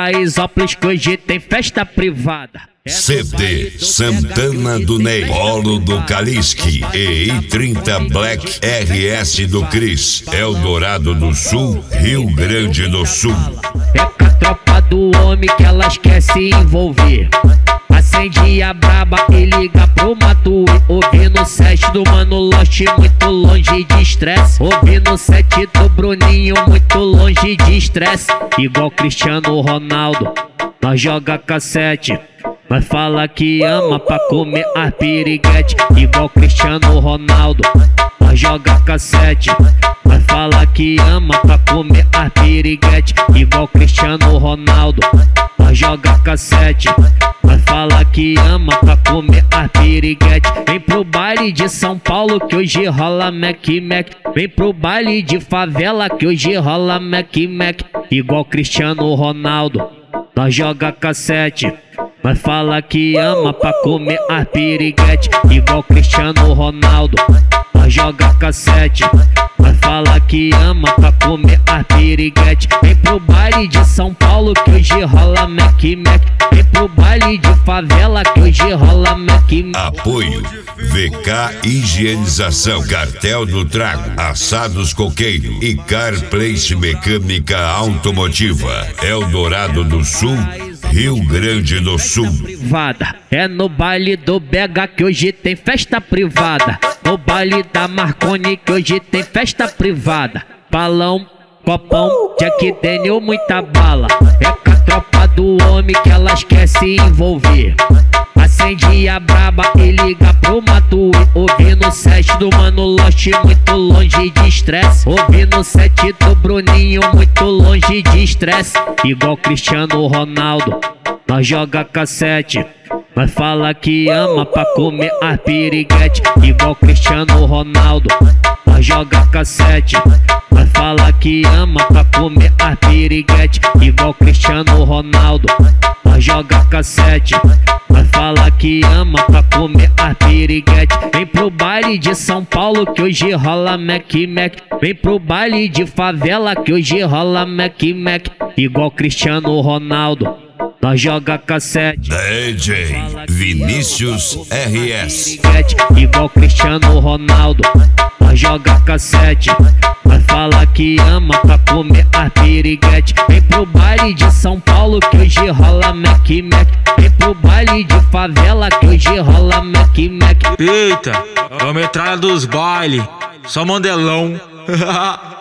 Paraisópolis que hoje tem festa privada. CD Santana do Ney, Polo do Kaliski e I30 Black RS do Cris, Eldorado do Sul, Rio Grande do Sul. É com a tropa do homem que elas quer se envolver. Acende a braba e liga pro Matuê. Ouvindo o set do Mano Lost, muito longe de estresse. Ouvindo o set do Bruninho, muito longe de estresse. Igual Cristiano Ronaldo, nós joga cassete. Nós fala que ama pra comer as piriguete. Igual Cristiano Ronaldo, nós joga cassete. Nós fala que ama pra comer as piriguete. Igual Cristiano Ronaldo, nós joga cassete. Nós fala que ama pra comer as piriguete. Vem pro baile de São Paulo que hoje rola Mac Mac. Vem pro baile de favela que hoje rola Mac Mac. Igual Cristiano Ronaldo, nós joga cassete. Nós fala que ama pra comer as piriguete. Igual Cristiano Ronaldo, nós joga cassete. Nós fala que ama pra comer as piriguete. Vem pro baile de São Paulo que hoje rola Mac Mac. Vem pro baile de favela que hoje rola Mac Mac. Apoio VK Higienização, Cartel do Trago, Assados Coqueiro e Car Place Mecânica Automotiva, Eldorado do Sul, Rio Grande do Sul. Privada. É no baile do BH que hoje tem festa privada. No baile da Marconi que hoje tem festa privada. Balão, copão, Jack Daniel, muita bala. É com a tropa do homem que elas quer se envolver. Acende a braba e liga pro Matuê. Ouvindo o set do Mano Lost, muito longe de estresse. Ouvindo o set do Bruninho, muito longe de estresse. Igual Cristiano Ronaldo, nós joga cassete. Nós fala que ama pra comer as piriguete. Igual Cristiano Ronaldo, nós joga cassete. Nós fala que ama pra comer as piriguete. Igual Cristiano Ronaldo, nós joga cassete. Nós fala que ama pra comer as piriguete. Vem pro baile de São Paulo que hoje rola Mac Mac. Vem pro baile de favela que hoje rola Mac Mac. Igual Cristiano Ronaldo, nós joga cassete. DJ Vinícius RS. Igual Cristiano Ronaldo, nós joga cassete. Nós fala que ama pra comer as piriguete. Vem pro baile de São Paulo que hoje rola Mac Mac. Vem pro baile de favela que hoje rola Mac Mac. Eita, é a metralha dos baile, só mandelão.